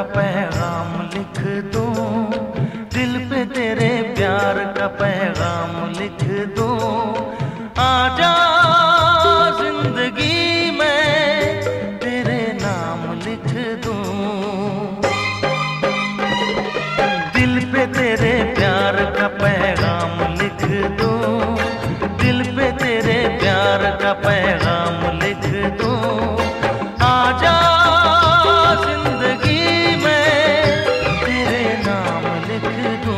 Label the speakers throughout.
Speaker 1: का पैगाम लिख दूं, दिल पे तेरे प्यार का पैगाम लिख दूं। आजा जिंदगी में तेरे नाम लिख दूं, दिल पे तेरे प्यार का पैगाम लिख दूं, दिल पे तेरे प्यार का पैगाम लिख दूं। आजा जिंदगी में तेरे नाम लिख दूं।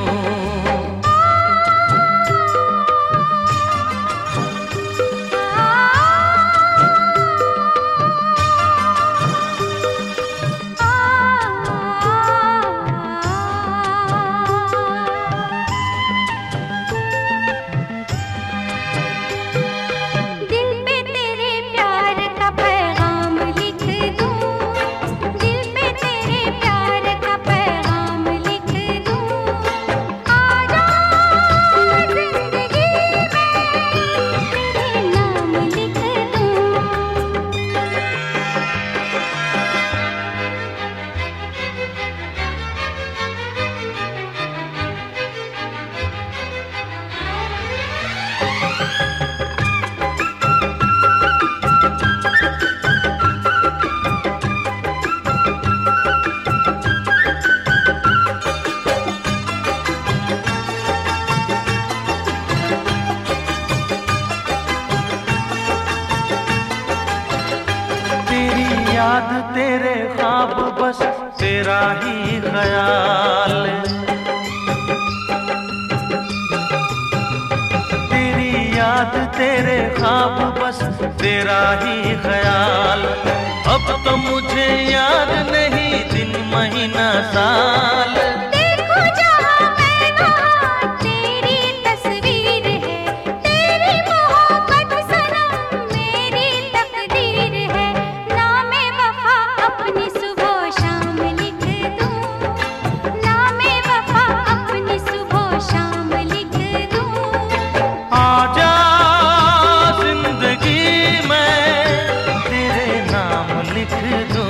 Speaker 1: याद तेरे ख्वाब बस तेरा ही ख्याल, तेरी याद तेरे ख्वाब बस तेरा ही ख्याल। अब तो मुझे याद नहीं दिन महीना साल।
Speaker 2: देखो जहाँ मैं वहाँ तेरी तस्वीर है, तेरी मोहब्बत सनम मेरी तकदीर है। नामे वफा अपनी सुबह शाम लिख दूं, नामे वफा अपनी सुबह शाम लिख दूं।
Speaker 1: आजा जिंदगी में तेरे नाम लिख दूं,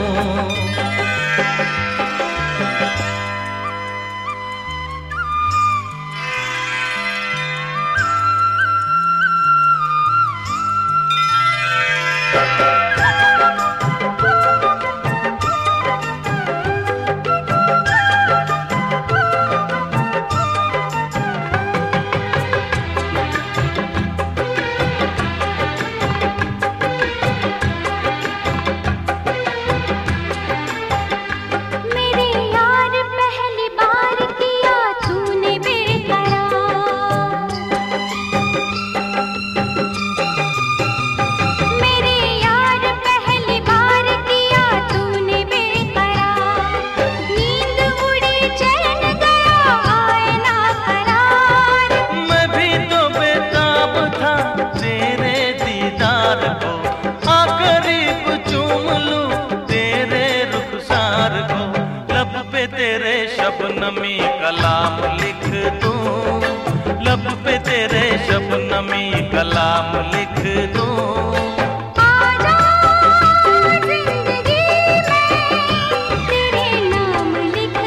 Speaker 1: तेरे शबनमी कलाम लिख दूं, लब पे तेरे शबनमी कलाम लिख दूं।
Speaker 2: आजा जिंदगी में तेरे नाम लिख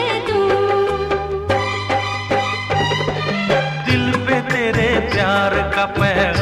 Speaker 2: दूं,
Speaker 1: दिल पे तेरे प्यार का पैगाम